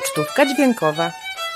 Pocztówka dźwiękowa.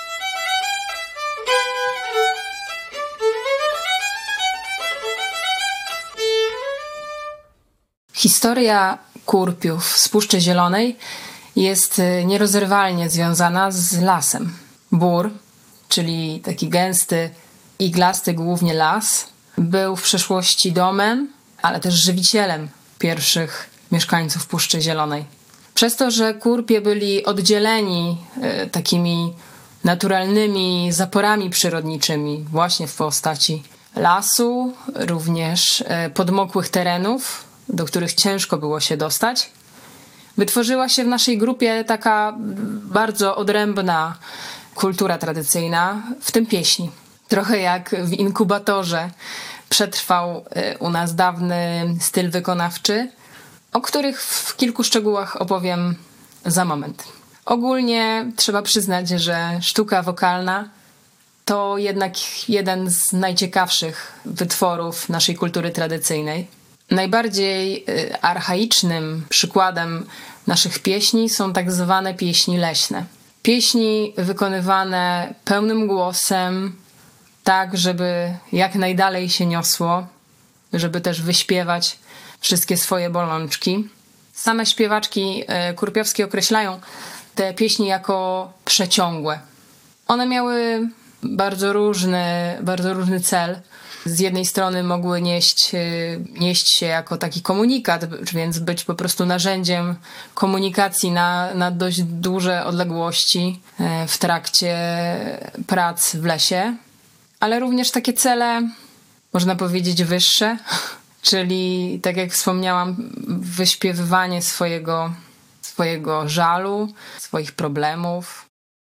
Historia kurpiów z Puszczy Zielonej jest nierozerwalnie związana z lasem. Bór, czyli taki gęsty, iglasty głównie las, był w przeszłości domem, ale też żywicielem pierwszych mieszkańców Puszczy Zielonej. Przez to, że kurpie byli oddzieleni takimi naturalnymi zaporami przyrodniczymi właśnie w postaci lasu, również podmokłych terenów, do których ciężko było się dostać, wytworzyła się w naszej grupie taka bardzo odrębna kultura tradycyjna, w tym pieśni. Trochę jak w inkubatorze przetrwał u nas dawny styl wykonawczy, o których w kilku szczegółach opowiem za moment. Ogólnie trzeba przyznać, że sztuka wokalna to jednak jeden z najciekawszych wytworów naszej kultury tradycyjnej. Najbardziej archaicznym przykładem naszych pieśni są tak zwane pieśni leśne. Pieśni wykonywane pełnym głosem, tak żeby jak najdalej się niosło, żeby też wyśpiewać wszystkie swoje bolączki. Same śpiewaczki kurpiowskie określają te pieśni jako przeciągłe. One miały bardzo różny cel. Z jednej strony mogły nieść się jako taki komunikat, więc być po prostu narzędziem komunikacji na dość duże odległości w trakcie prac w lesie, ale również takie cele, można powiedzieć, wyższe, czyli tak jak wspomniałam, wyśpiewywanie swojego żalu, swoich problemów.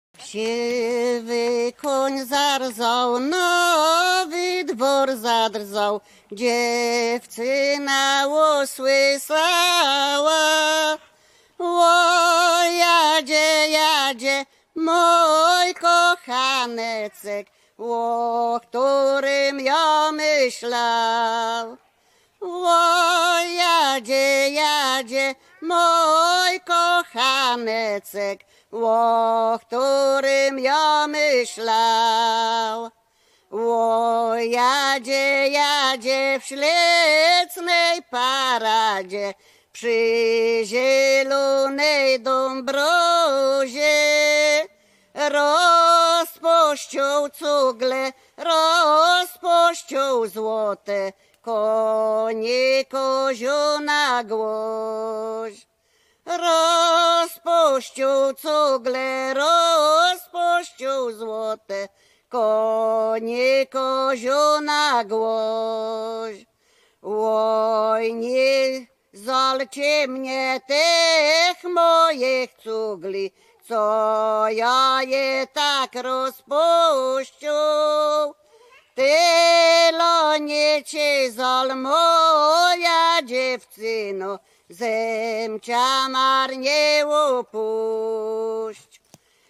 Siwy koń zarzał, nowy dwór zadrżał, dziewczyna usłyszała. O, jadzie, mój kochanecek, o którym ja myślał. O, jadzie, mój kochanecek, o którym ja myślał. O, jadzie w ślicznej paradzie, przy zielonej dąbrozie. Rozpuścił cugle, rozpuścił złote, konie koziu na gwoźdź. Rozpuścił cugle, rozpuścił złote, konie koziu na gwoźdź. Oj, nie zalcie mnie tych moich cugli, co ja je tak rozpuścił. Tylo nie cię zal, moja dziewczyno, zemcia marnie upuść.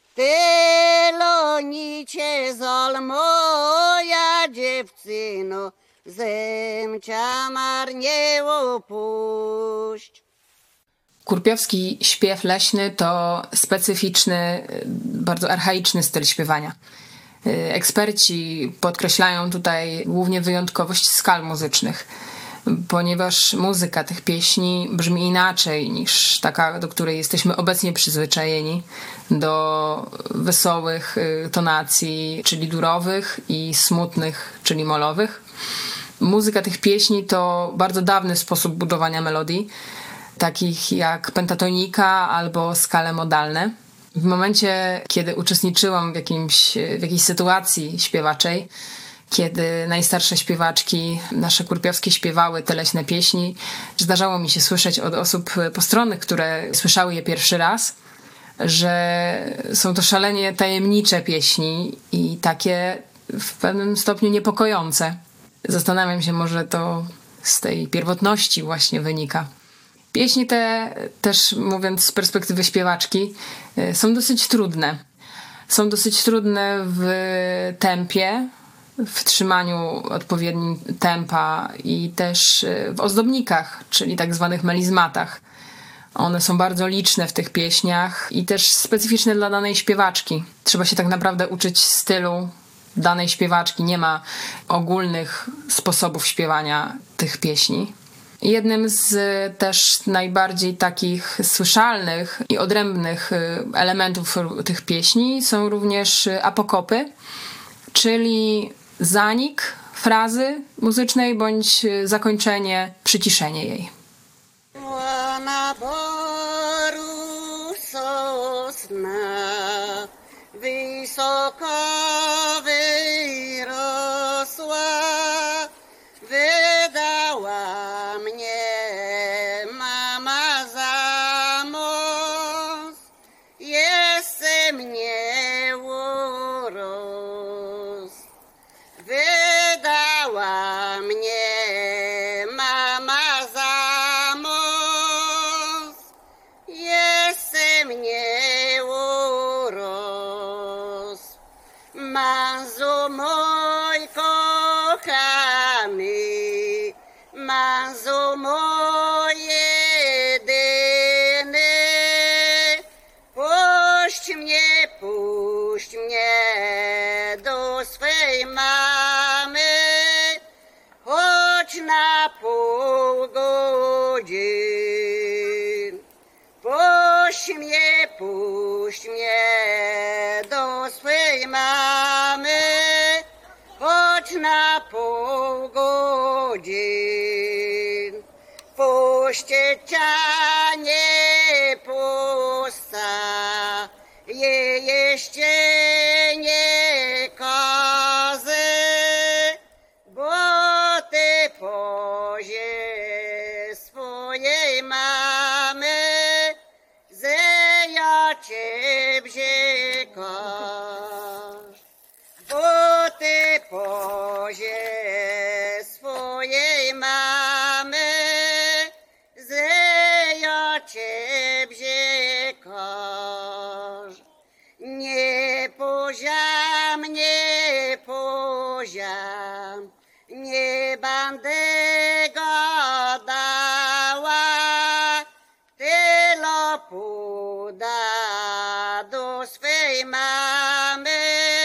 Tylo nie cię zal, moja dziewczyno, zemcia marnie upuść. Kurpiowski śpiew leśny to specyficzny, bardzo archaiczny styl śpiewania. Eksperci podkreślają tutaj głównie wyjątkowość skal muzycznych, ponieważ muzyka tych pieśni brzmi inaczej niż taka, do której jesteśmy obecnie przyzwyczajeni, do wesołych tonacji, czyli durowych, i smutnych, czyli molowych. Muzyka tych pieśni to bardzo dawny sposób budowania melodii, takich jak pentatonika albo skale modalne. W momencie, kiedy uczestniczyłam w jakiejś sytuacji śpiewaczej, kiedy najstarsze śpiewaczki nasze kurpiowskie śpiewały te leśne pieśni, zdarzało mi się słyszeć od osób postronnych, które słyszały je pierwszy raz, że są to szalenie tajemnicze pieśni i takie w pewnym stopniu niepokojące. Zastanawiam się, może to z tej pierwotności właśnie wynika. Pieśni te, też mówiąc z perspektywy śpiewaczki, są dosyć trudne. Są dosyć trudne w tempie, w trzymaniu odpowiednim tempa i też w ozdobnikach, czyli tak zwanych melizmatach. One są bardzo liczne w tych pieśniach i też specyficzne dla danej śpiewaczki. Trzeba się tak naprawdę uczyć stylu danej śpiewaczki. Nie ma ogólnych sposobów śpiewania tych pieśni. Jednym z też najbardziej takich słyszalnych i odrębnych elementów tych pieśni są również apokopy, czyli zanik frazy muzycznej bądź zakończenie, przyciszenie jej. Łana boru sosna wysoko wyrosła, wydała mnie mama za mąż, jeszcze mnie urósł. Wydała mnie mama za mąż, jeszcze mnie urósł. Mężu mój kochany, mężu mój jedyny, puść mnie do swej mamy, choć na pół godzin. Puść mnie do swej mamy, choć na pół godzin. Puśćcie nie pusta, jeszcze nie kozy, bo ty pozie swojej mamy, że ja ciebie koch. Bo ty pozie swojej mamy, że ja ciebie koch. Nie poziam, nie będę gadała, tyle poda do swej mamy,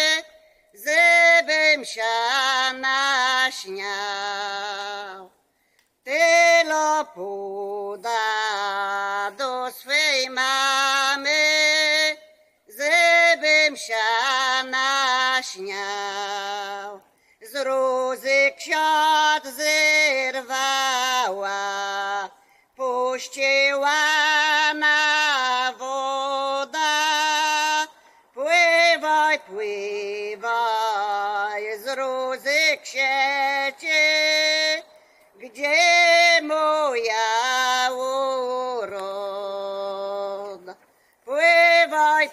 żebym się naśmiał. Tyle poda do swej mamy, żebym się naśmiał. Z rózy kwiat zerwała, puściła na woda. Pływaj, pływaj z rózy kwiecie, gdzie moja uroda. Pływaj,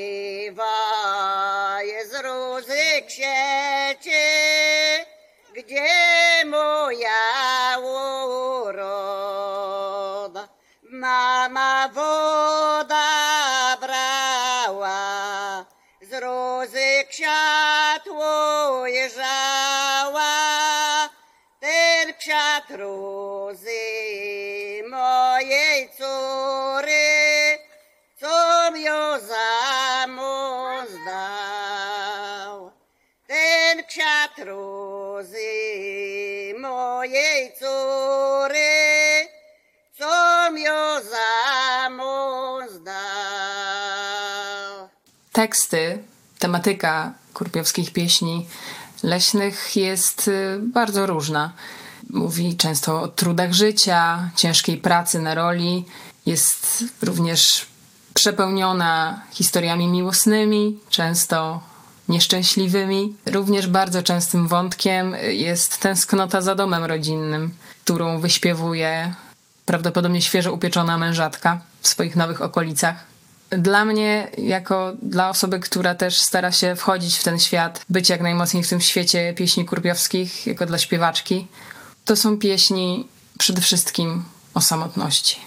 pływaj z rózy kwiecie, gdzie moja uroda. Mama woda brała, z rózy kwiat ujrzała, ten kwiat rózy mojej córy, co mi ją za mąż dał. Ten kwiat rózy mojej córy, co mi ją za mąż dał. Teksty, tematyka kurpiowskich pieśni leśnych jest bardzo różna. Mówi często o trudach życia, ciężkiej pracy na roli. Jest również przepełniona historiami miłosnymi, często nieszczęśliwymi. Również bardzo częstym wątkiem jest tęsknota za domem rodzinnym, którą wyśpiewuje prawdopodobnie świeżo upieczona mężatka w swoich nowych okolicach. Dla mnie, jako dla osoby, która też stara się wchodzić w ten świat, być jak najmocniej w tym świecie pieśni kurpiowskich, jako dla śpiewaczki, to są pieśni przede wszystkim o samotności.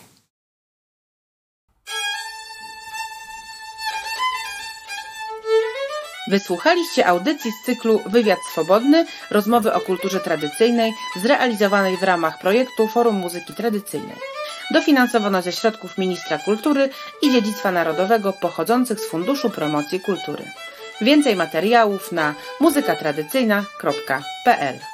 Wysłuchaliście audycji z cyklu Wywiad Swobodny, rozmowy o kulturze tradycyjnej, zrealizowanej w ramach projektu Forum Muzyki Tradycyjnej. Dofinansowano ze środków Ministra Kultury i Dziedzictwa Narodowego pochodzących z Funduszu Promocji Kultury. Więcej materiałów na muzykatradycyjna.pl